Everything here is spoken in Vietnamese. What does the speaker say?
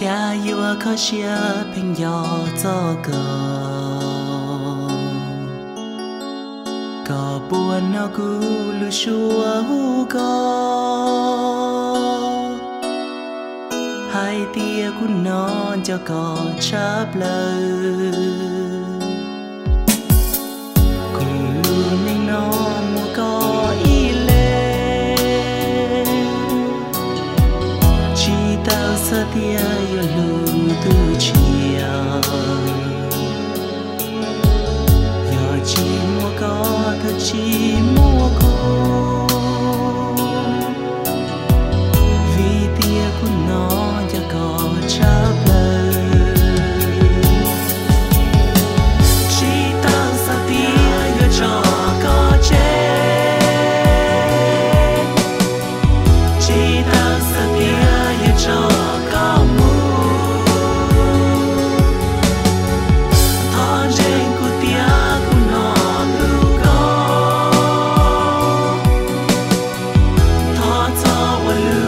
Cha yêu khó chia bình gió cho cờ buồn nó cứ lưu xua hú hai tia của nó cho cờ chắp lời cùng luôn nên nó mua có ý lệ chỉ tao sa tia yêu lưu từ chiều giờ chỉ mua có thật chỉ mua cô vì tia của nó cho có chắp lời chỉ tao sa tia yêu cho có chết chỉ tao sa tia yêu cho có what